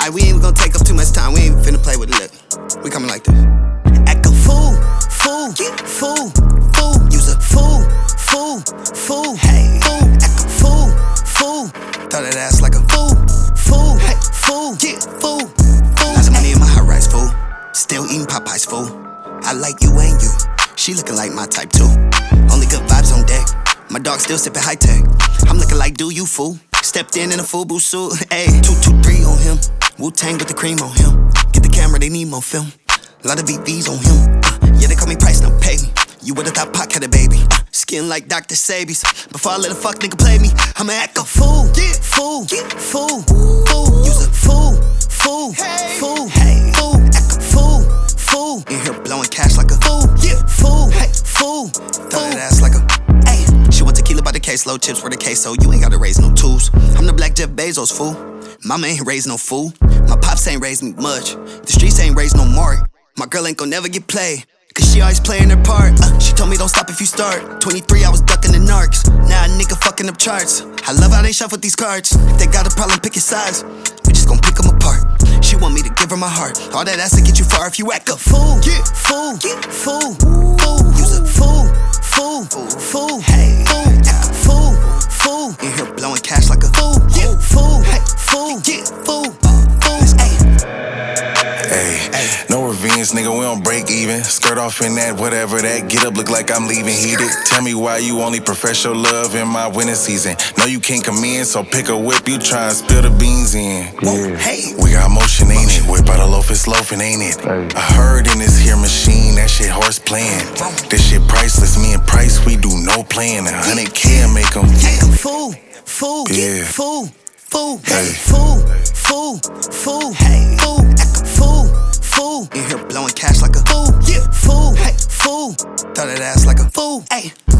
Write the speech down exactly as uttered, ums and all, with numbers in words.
Alright, we ain't gonna take up too much time. We ain't finna play with it. Look, we coming like this. Act a fool, fool, fool, fool. Use a fool, fool, fool, hey, fool. Act a fool, fool. Throw that ass like a fool, fool, hey, fool, yeah, fool, fool. Lots of money in my high rise, fool. Still eating Popeyes, fool. I like you and you. She looking like my type too. Only good vibes on deck. My dog still sipping high tech. I'm looking like do you, fool. Stepped in in a full boot suit. Ayy, two two three on him. Wu-Tang with the cream on him. Get the camera, they need more film. A lot of V Vs on him. Uh, yeah, they call me Price, now pay me. You would've thought Pac had a baby. Uh, skin like Doctor Sabies. Before I let a fuck nigga play me, I'ma act a fool. Yeah, fool, yeah, fool, fool. Use a fool, fool, hey, fool, hey, fool. Act a fool, fool. In here blowing cash like a fool. Yeah, fool, hey, fool. Throw that ass like a. Ayy, she want tequila by the case, low chips for the queso. You ain't gotta raise no tools. I'm the black Jeff Bezos, fool. Mama ain't raised no fool. My pops ain't raised me much. The streets ain't raised no mark. My girl ain't gon' never get played, cause she always playing her part. uh, She told me don't stop if you start. Twenty-three, I was ducking the narcs. Now a nigga fucking up charts. I love how they shuffle these cards. If they got a problem, pick your sides. We just gon' pick them apart. She want me to give her my heart. All that ass to get you far if you act a fool. Yeah, fool, yeah, fool, fool. Use a fool, fool, fool, hey, fool. Act a fool, fool. In here blowing cash like a fool. Yeah, fool, hey, fool, yeah, fool, fool, hey. Hey, no revenge, nigga, we don't break even. Skirt off in that, whatever that. Get up, look like I'm leaving heated. Tell me why you only profess your love in my winter season. No, you can't come in, so pick a whip, you try and spill the beans in. Whoa, hey. We got motion, ain't it? Whip out a loaf, it's loafing, ain't it? Hey. I heard in this here machine, that shit horse playing. This shit priceless, me and Price, we do no playing. A hundred K and make them. Act a fool, fool, yeah, fool, fool, hey, fool, fool, fool, hey, fool, act a fool, fool. In here blowing cash like a fool, yeah, fool, hey, fool. Throw that ass like a fool, hey.